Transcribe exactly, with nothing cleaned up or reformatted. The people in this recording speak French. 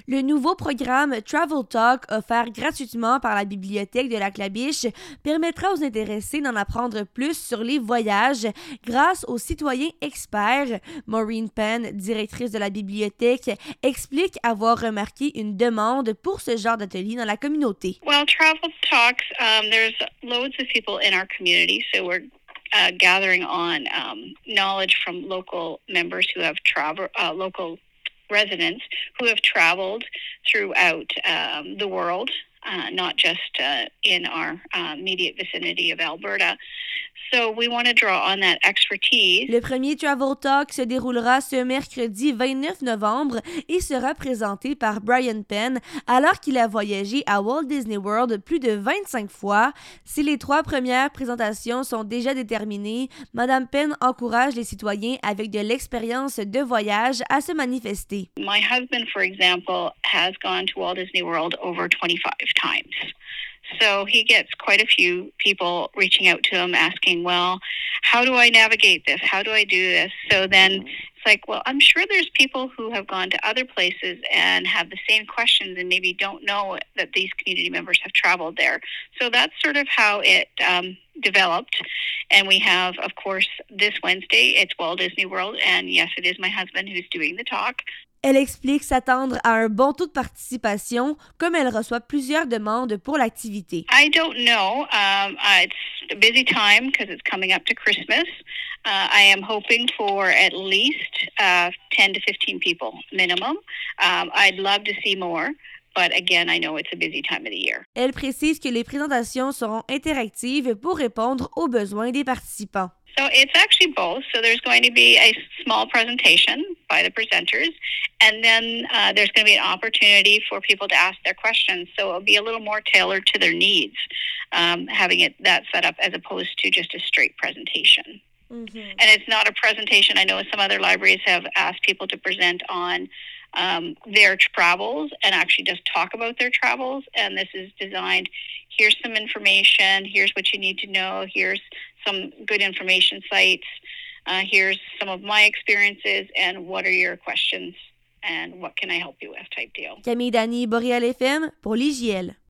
Le nouveau programme Travel Talk, offert gratuitement par la Bibliothèque de Lac-La-Biche, permettra aux intéressés d'en apprendre plus sur les voyages grâce aux citoyens experts. Maureen Penn, directrice de la bibliothèque, explique avoir remarqué une demande pour ce genre d'atelier dans la communauté. Well, Travel Talks, um, there's loads of people in our community, so we're uh, gathering on um, knowledge from local members who have traveled, uh, local residents who have traveled throughout um, the world, uh, not just uh, in our uh, immediate vicinity of Alberta. So we want to draw on that expertise. Le premier Travel Talk se déroulera ce mercredi vingt-neuf novembre et sera présenté par Brian Penn alors qu'il a voyagé à Walt Disney World plus de vingt-cinq fois. Si les trois premières présentations sont déjà déterminées, Madame Penn encourage les citoyens avec de l'expérience de voyage à se manifester. My husband, for example, has gone to Walt Disney World over twenty-five times. So he gets quite a few people reaching out to him asking, well, how do I navigate this? How do I do this? So then it's like, well, I'm sure there's people who have gone to other places and have the same questions and maybe don't know that these community members have traveled there. So that's sort of how it um, developed. And we have, of course, this Wednesday, it's Walt Disney World. And yes, it is my husband who's doing the talk. Elle explique s'attendre à un bon taux de participation, comme elle reçoit plusieurs demandes pour l'activité. I don't know. Um, uh, it's a busy time because it's coming up to Christmas. Uh, I am hoping for at least uh, ten to fifteen people minimum. Um, I'd love to see more. But again, I know it's a busy time of the year. Elle précise que les présentations seront interactives pour répondre aux besoins des participants. So it's actually both. So there's going to be a small presentation by the presenters, and then uh, there's going to be an opportunity for people to ask their questions. So it'll be a little more tailored to their needs, um, having it that set up as opposed to just a straight presentation. Mm-hmm. And it's not a presentation. I know some other libraries have asked people to present on um, their travels and actually just talk about their travels. And this is designed, here's some information, here's what you need to know, here's some good information sites, uh, here's some of my experiences, and what are your questions, and what can I help you with type deal. Camille Dany, Boréal F M, pour l'I J L.